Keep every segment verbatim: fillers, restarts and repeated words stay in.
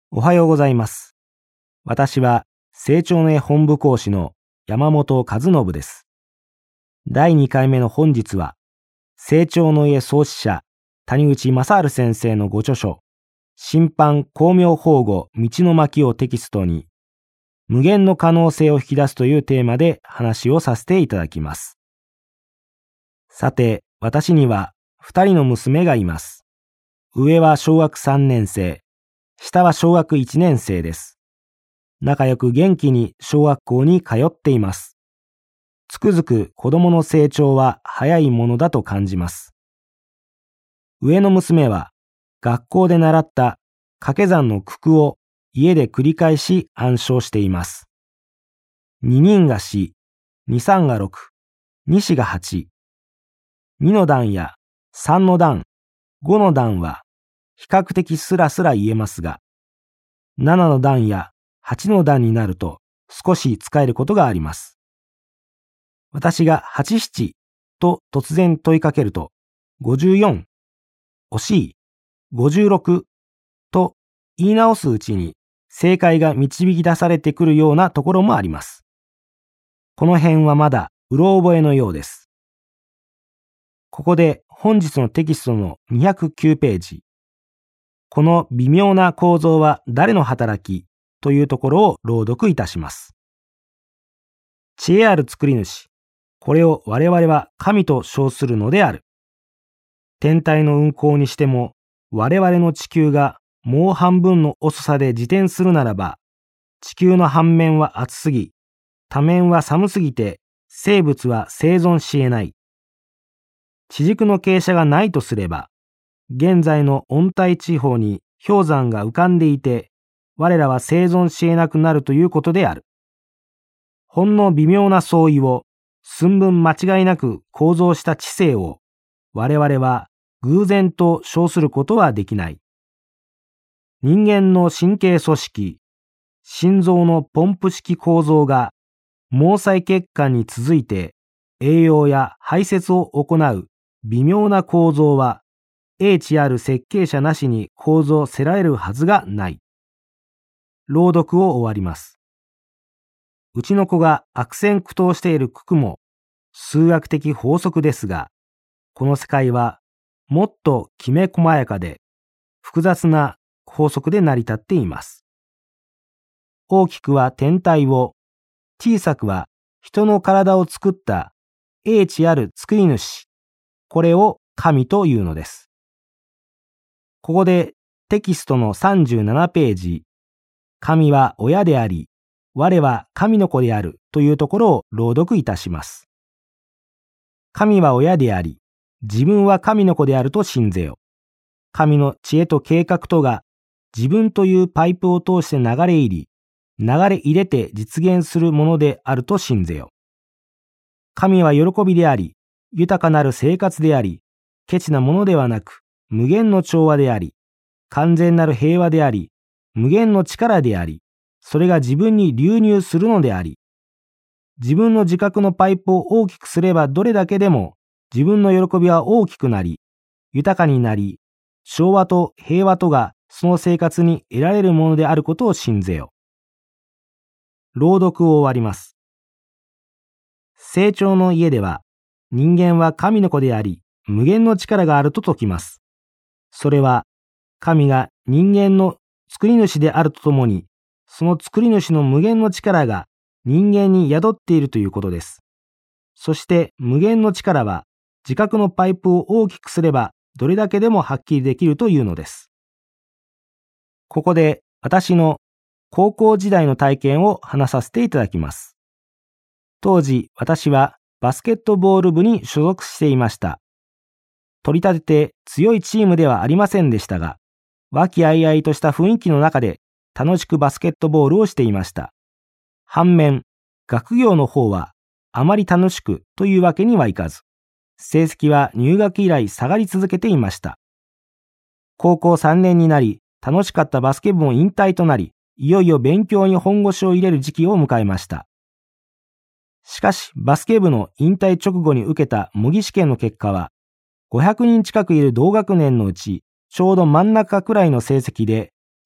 おはようございます。私は成長の絵本部講師の山本和信です。だいにかいめの本日は、成長の絵創始者谷口正治先生のご著書、新版光明法語道の巻をテキストに、無限の可能性を引き出すというテーマで話をさせていただきます。さて、私には二人の娘がいます。上は小学さんねん生、下は小学いちねん生です。仲良く元気に小学校に通っています。つくづく子供の成長は早いものだと感じます。上の娘は学校で習った掛け算の九九を家で繰り返し暗唱しています。に人が四、に三が六、に四が八。にの段やさんの段、ごの段は比較的スラスラ言えますが、ななの段やはちの段になると少し使えることがあります。私が八七と突然問いかけると、ごじゅうよん、惜しい、ごじゅうろくと言い直すうちに正解が導き出されてくるようなところもあります。この辺はまだうろ覚えのようです。ここで本日のテキストのにひゃくきゅうページ、この微妙な構造は誰の働きというところを朗読いたします。知恵ある作り主、これを我々は神と称するのである。天体の運行にしても、我々の地球がもう半分の遅さで自転するならば、地球の半面は暑すぎ、多面は寒すぎて、生物は生存し得ない。地軸の傾斜がないとすれば、現在の温帯地方に氷山が浮かんでいて、我らは生存し得なくなるということである。ほんの微妙な相違を、寸分間違いなく構造した知性を、我々は偶然と称することはできない。人間の神経組織、心臓のポンプ式構造が、毛細血管に続いて栄養や排泄を行う微妙な構造は、英知ある設計者なしに構造せられるはずがない。朗読を終わります。うちの子が悪戦苦闘している九九も数学的法則ですが、この世界はもっときめ細やかで複雑な法則で成り立っています。大きくは天体を、小さくは人の体を作った英知ある作り主、これを神というのです。ここでテキストのさんじゅうななページ、神は親であり、我は神の子であるというところを朗読いたします。神は親であり、自分は神の子であると信ぜよ。神の知恵と計画とが自分というパイプを通して流れ入り、流れ入れて実現するものであると信ぜよ。神は喜びであり、豊かなる生活であり、ケチなものではなく、無限の調和であり、完全なる平和であり、無限の力であり、それが自分に流入するのであり、自分の自覚のパイプを大きくすればどれだけでも自分の喜びは大きくなり、豊かになり、調和と平和とがその生活に得られるものであることを信ぜよ。朗読を終わります。成長の家では、人間は神の子であり、無限の力があると説きます。それは、神が人間の作り主であるとともに、その作り主の無限の力が人間に宿っているということです。そして無限の力は自覚のパイプを大きくすればどれだけでもはっきりできるというのです。ここで私の高校時代の体験を話させていただきます。当時私はバスケットボール部に所属していました。取り立てて強いチームではありませんでしたが、和気あいあいとした雰囲気の中で楽しくバスケットボールをしていました。反面、学業の方はあまり楽しくというわけにはいかず、成績は入学以来下がり続けていました。高校さんねんになり、楽しかったバスケ部も引退となり、いよいよ勉強に本腰を入れる時期を迎えました。しかし、バスケ部の引退直後に受けた模擬試験の結果は、ごひゃくにん近くいる同学年のうち、ちょうど真ん中くらいの成績で、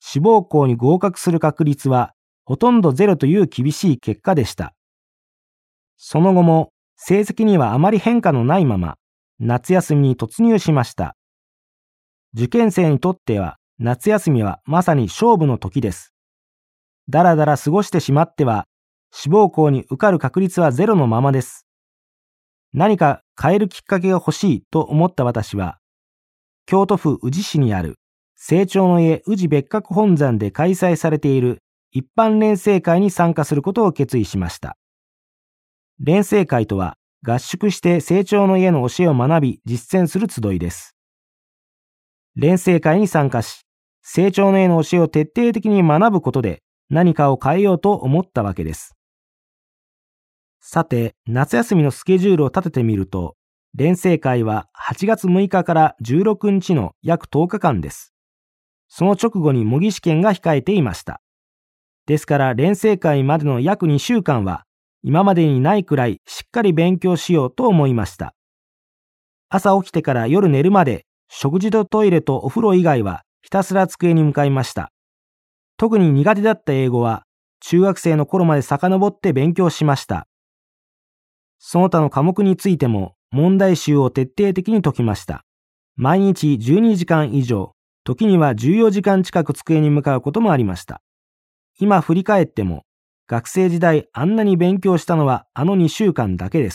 志望校に合格する確率はほとんどゼロという厳しい結果でした。その後も成績にはあまり変化のないまま夏休みに突入しました。受験生にとっては夏休みはまさに勝負の時です。だらだら過ごしてしまっては志望校に受かる確率はゼロのままです。何か変えるきっかけが欲しいと思った私は、京都府宇治市にある成長の家宇治別格本山で開催されている一般錬成会に参加することを決意しました。錬成会とは合宿して成長の家の教えを学び実践する集いです。錬成会に参加し、成長の家の教えを徹底的に学ぶことで何かを変えようと思ったわけです。さて、夏休みのスケジュールを立ててみると、錬成会ははちがつむいかからじゅうろくにちの約とおかかんです。その直後に模擬試験が控えていました。ですから錬成会までの約にしゅうかんは今までにないくらいしっかり勉強しようと思いました。朝起きてから夜寝るまで食事とトイレとお風呂以外はひたすら机に向かいました。特に苦手だった英語は中学生の頃まで遡って勉強しました。その他の科目についても問題集を徹底的に解きました。毎日じゅうにじかん以上、時にはじゅうよじかん近く机に向かうこともありました。今振り返っても、学生時代あんなに勉強したのはあのにしゅうかんだけです。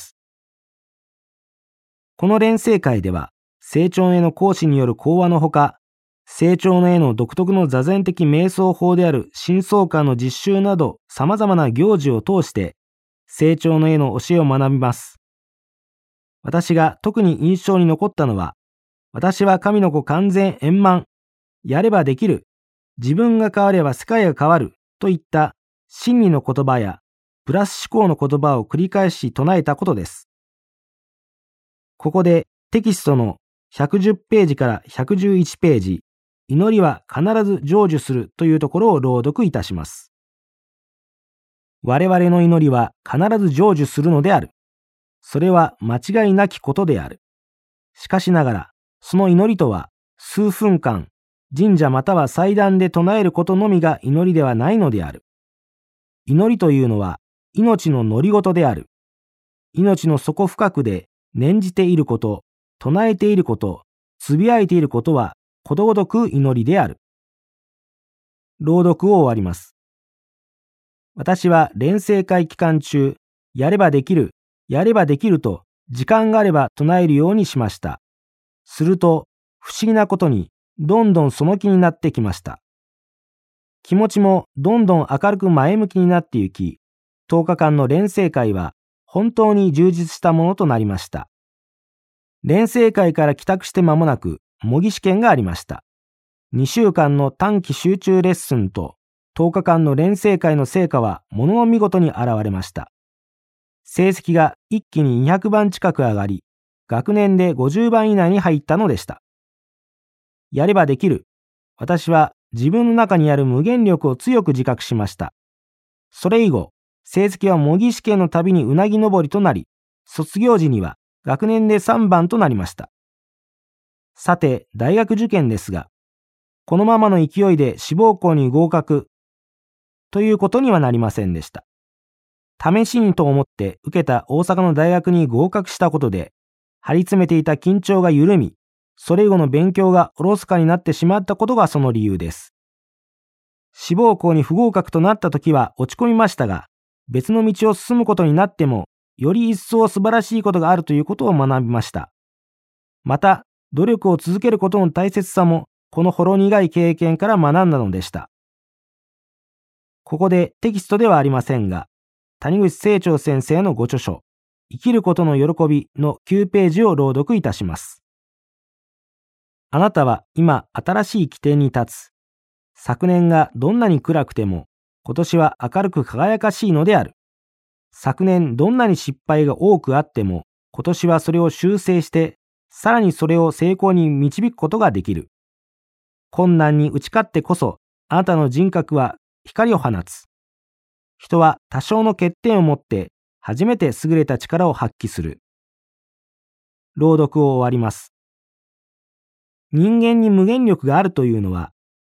この錬成会では、成長の絵の講師による講話のほか、成長の絵の独特の座禅的瞑想法である深層観の実習など様々な行事を通して、成長の絵の教えを学びます。私が特に印象に残ったのは、私は神の子完全円満、やればできる、自分が変われば世界が変わるといった真理の言葉やプラス思考の言葉を繰り返し唱えたことです。ここでテキストのひゃくじゅっページからひゃくじゅういちページ、祈りは必ず成就するというところを朗読いたします。我々の祈りは必ず成就するのである。それは間違いなきことである。しかしながら、その祈りとは数分間、神社または祭壇で唱えることのみが祈りではないのである。祈りというのは命の乗り事である。命の底深くで念じていること、唱えていること、つぶやいていることはことごとく祈りである。朗読を終わります。私は錬成会期間中、やればできる、やればできると時間があれば唱えるようにしました。すると、不思議なことに、どんどんその気になってきました。気持ちもどんどん明るく前向きになってゆき、とおかかんの錬成会は本当に充実したものとなりました。錬成会から帰宅して間もなく模擬試験がありました。にしゅうかんの短期集中レッスンととおかかんの錬成会の成果はものの見事に現れました。成績が一気ににひゃくばん近く上がり、学年でごじゅうばん以内に入ったのでした。やればできる。私は自分の中にある無限力を強く自覚しました。それ以後、成績は模擬試験のたびにうなぎ登りとなり、卒業時には学年でさんばんとなりました。さて、大学受験ですが、このままの勢いで志望校に合格ということにはなりませんでした。試しにと思って受けた大阪の大学に合格したことで、張り詰めていた緊張が緩み、それ以後の勉強がおろそかになってしまったことがその理由です。志望校に不合格となった時は落ち込みましたが、別の道を進むことになっても、より一層素晴らしいことがあるということを学びました。また、努力を続けることの大切さも、このほろ苦い経験から学んだのでした。ここでテキストではありませんが、谷口清張先生のご著書、生きることの喜びのきゅうページを朗読いたします。あなたは今新しい起点に立つ。昨年がどんなに暗くても、今年は明るく輝かしいのである。昨年どんなに失敗が多くあっても、今年はそれを修正して、さらにそれを成功に導くことができる。困難に打ち勝ってこそ、あなたの人格は光を放つ。人は多少の欠点を持って、初めて優れた力を発揮する。朗読を終わります。人間に無限力があるというのは、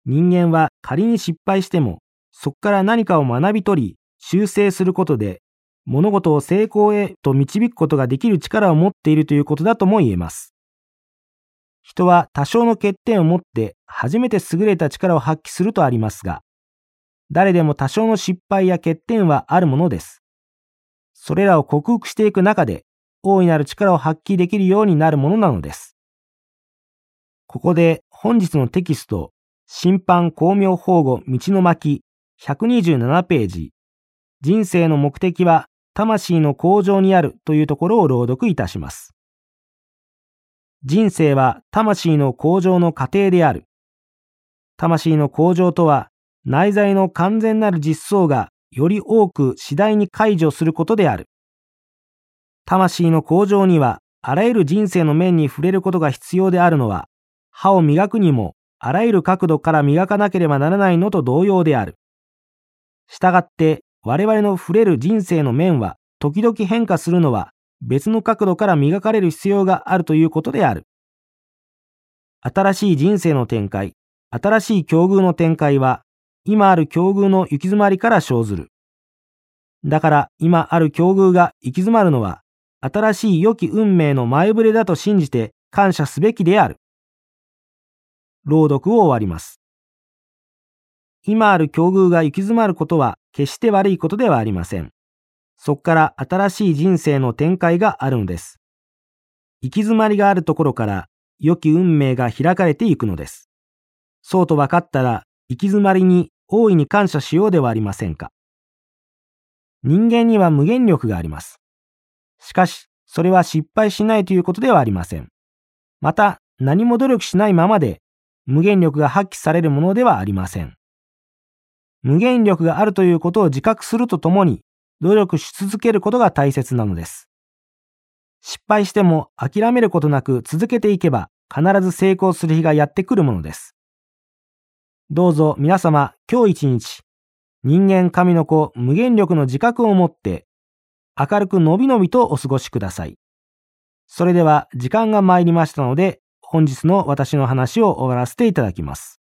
人間は仮に失敗しても、そこから何かを学び取り、修正することで、物事を成功へと導くことができる力を持っているということだとも言えます。人は多少の欠点を持って初めて優れた力を発揮するとありますが、誰でも多少の失敗や欠点はあるものです。それらを克服していく中で、大いなる力を発揮できるようになるものなのです。ここで本日のテキスト、審判光明法語道の巻ひゃくにじゅうななページ、人生の目的は魂の向上にあるというところを朗読いたします。人生は魂の向上の過程である。魂の向上とは、内在の完全なる実相がより多く次第に解除することである。魂の向上には、あらゆる人生の面に触れることが必要であるのは、歯を磨くにも、あらゆる角度から磨かなければならないのと同様である。したがって、我々の触れる人生の面は、時々変化するのは、別の角度から磨かれる必要があるということである。新しい人生の展開、新しい境遇の展開は、今ある境遇の行き詰まりから生ずる。だから今ある境遇が行き詰まるのは、新しい良き運命の前触れだと信じて感謝すべきである。朗読を終わります。今ある境遇が行き詰まることは決して悪いことではありません。そこから新しい人生の展開があるのです。行き詰まりがあるところから良き運命が開かれていくのです。そうと分かったら行き詰まりに大いに感謝しようではありませんか。人間には無限力があります。しかし、それは失敗しないということではありません。また、何も努力しないままで無限力が発揮されるものではありません。無限力があるということを自覚するとともに、努力し続けることが大切なのです。失敗しても諦めることなく続けていけば必ず成功する日がやってくるものです。どうぞ皆様今日一日、人間神の子無限力の自覚を持って明るくのびのびとお過ごしください。それでは時間が参りましたので本日の私の話を終わらせていただきます。